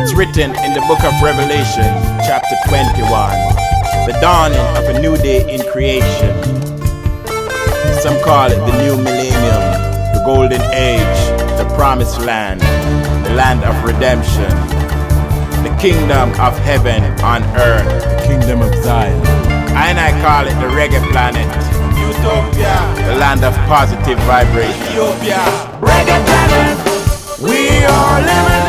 It's written in the book of Revelation, chapter 21, the dawning of a new day in creation. Some call it the new millennium, the golden age, the promised land, the land of redemption, the kingdom of heaven on earth, the kingdom of Zion. And I call it the reggae planet, Utopia, the land of positive vibration. Ethiopia, reggae planet, we are living